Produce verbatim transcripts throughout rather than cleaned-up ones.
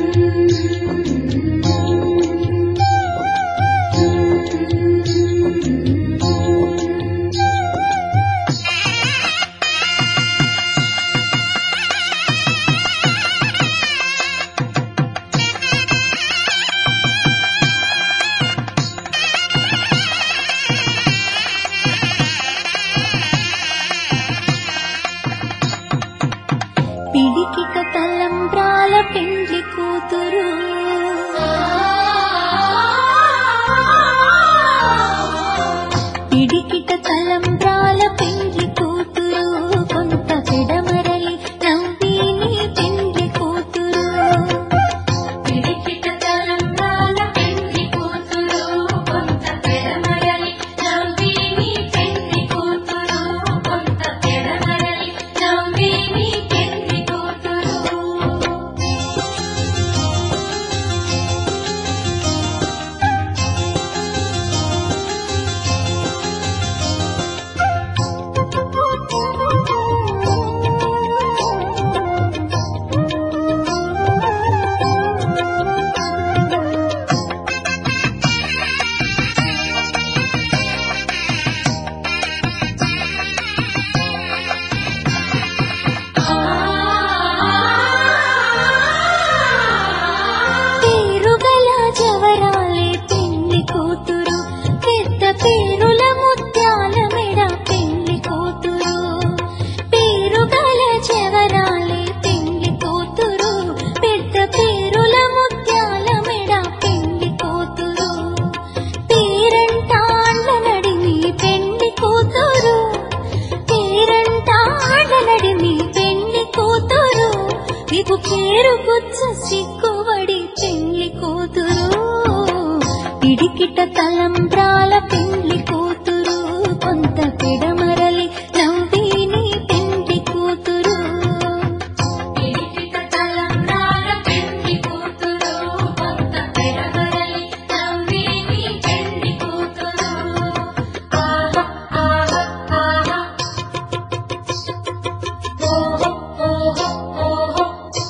పిడికిట తలంబ్రాల పెండ్లి కూతురు పిడికిట తలంబ్రాల పెండ్లి కూతురు కొంత పెడమరలి నవ్విని పెండ్లి కూతురు పిడికిట తలంబ్రాల పెండ్లి కూతురు కొంత పెడమరలి నవ్విని పెండ్లి కూతురు కొంత పెడమరలి నవ్విని పేరుల ముత్యాల మెడ పెండ్లి కూతురు పేరుగల జవరాలే పెండ్లి కూతురు పెద్ద పేరుల ముత్యాల మెడ పెండ్లి కూతురు పేరంటాండ్ల నడిమి పెండ్లి కూతురు పేరంటాండ్ల నడిమి పెండ్లి కూతురు విపు పేరు గుచ్చ సిగ్గుబడి పెండ్లి కూతురు పిడికిట తలంబ్రాల పెండ్లి కూతురు కొంత పెడమరలి నవ్విని పెండ్లి కూతురు పిడికిట తలంబ్రాల పెండ్లి కూతురు కొంత పెడమరలి నవ్విని పెండ్లి కూతురు ఆహా ఆహా ఆహా ఓహో ఓహో ఓహో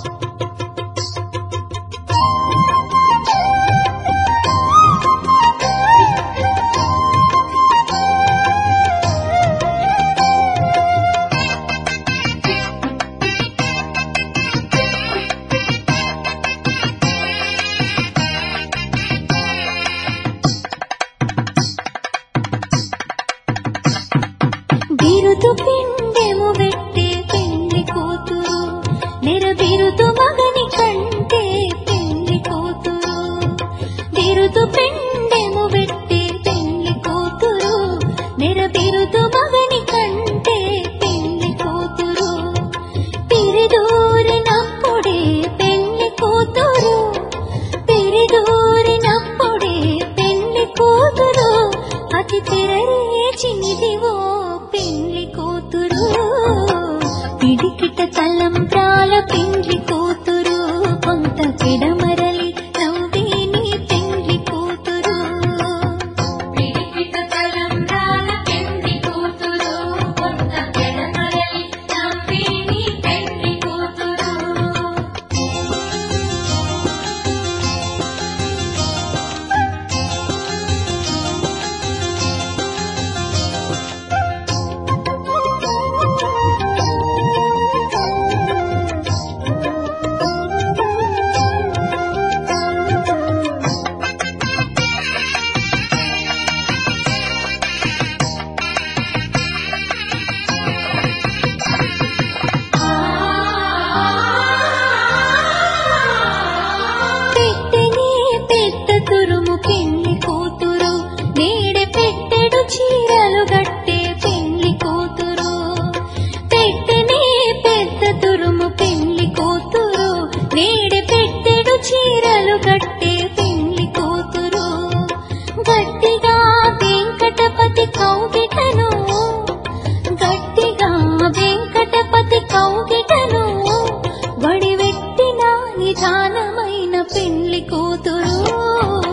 బిరుదు పిండెము పెట్టే పెండ్లి కూతురు నెర బిరుదు మగని కంటే పెండ్లి కూతురు బిరుదు పిండెము పెట్టే పెండ్లి కూతురు నెర బిరుదు మగని కంటే పెండ్లి కూతురు పిరిదూరినప్పుడే పెండ్లి కూతురు పిరిదూరినప్పుడే పెండ్లి కూతురు అతి తెరరేచినిదివో పెండ్లి కూతురు పిడికిట తలంబ్రాల పెండ్లి కూతురు కొంత పెడమరలి నవ్విని పెండ్లి కూతురు పిడికిట తలంబ్రాల పెండ్లి కూతురు కొంత పెడమరలి నవ్విని పెండ్లి కూతురు చీరలు గట్టే పెండ్లి కూతురు పెట్టెనే పెద్ద తురుము పెండ్లి కూతురు నేడే పెట్టెడు చీరలు గట్టే పెండ్లి కూతురు గట్టిగా వెంకటపతి కౌగిటను గట్టిగా వెంకటపతి కౌగిటను వడివెట్టిన నిదానమైన పెండ్లి కూతురు